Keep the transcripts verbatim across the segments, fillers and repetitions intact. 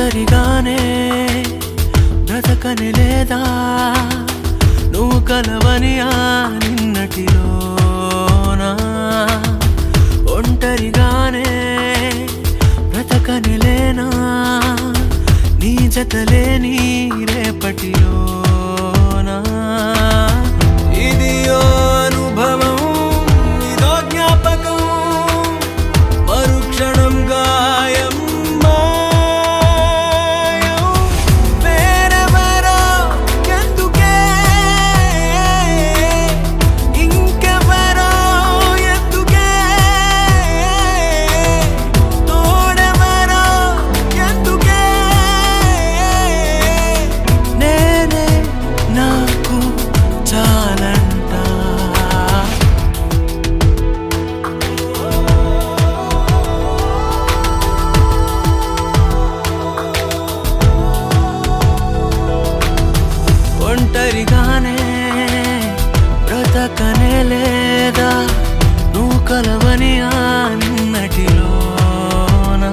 ఒంటరిగానే బ్రతకని లేదా నువ్వు కలవని ఆ నిన్నటిలోనా ఒంటరిగానే బ్రతకని లేనా నీ జతలేని రేపటిలోనా ఇది అనుభవం ఇదో జ్ఞాపకం మరుక్షణం గాయం ఒంటరిగానే బ్రతకనే లేదా నువ్వు కలవని ఆ నిన్నటిలోనా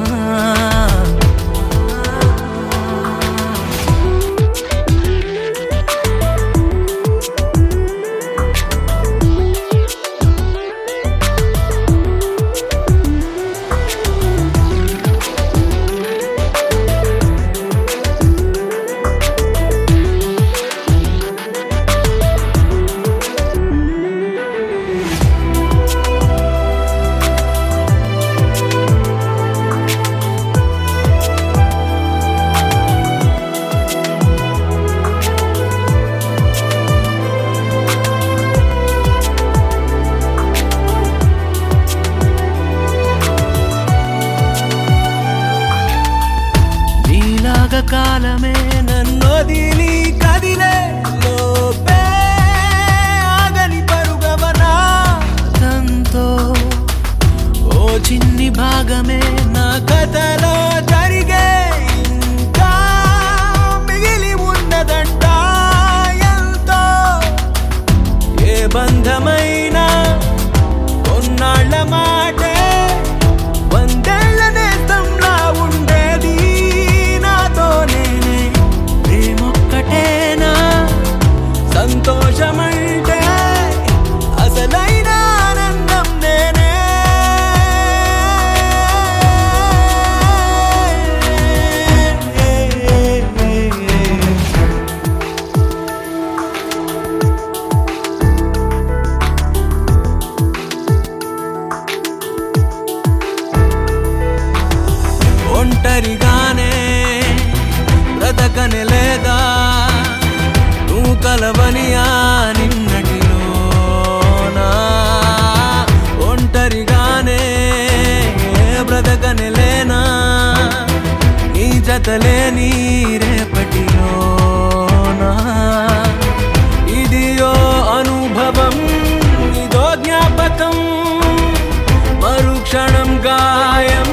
కాలమే నన్నొదిలి కదిలే లోపే ఆగని పరుగవనా తంతో ఓ చిన్ని భాగమే నా కథలో జరిగే ఇంకా మిగిలి ఉన్నదంట ఎంతో ఏ బంధమైనా కొన్నాళ్ళ మాటే వందేళ్ల నేస్తంలా ఉండేది సంతోషమంటే అసలైన ఆనందం నేనే ఒంటరిగానే బ్రతకని లేదా నువ్వు కలవని ఆ నిన్నటిలోనా ఒంటరిగానే బ్రతకని లేనా నీ జతలేని రేపటిలోనా ఇదియో అనుభవం ఇదో జ్ఞాపకం మరుక్షణం గాయం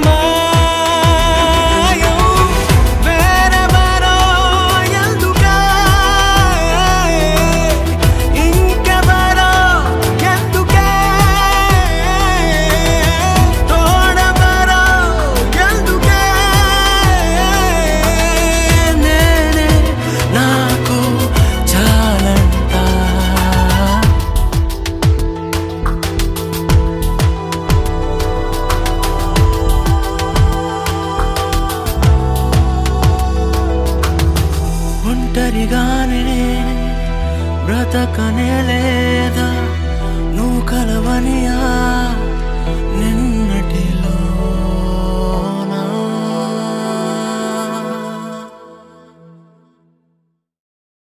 ఒంటరిగానే బ్రతకనే లేదా నువ్వు కలవని ఆ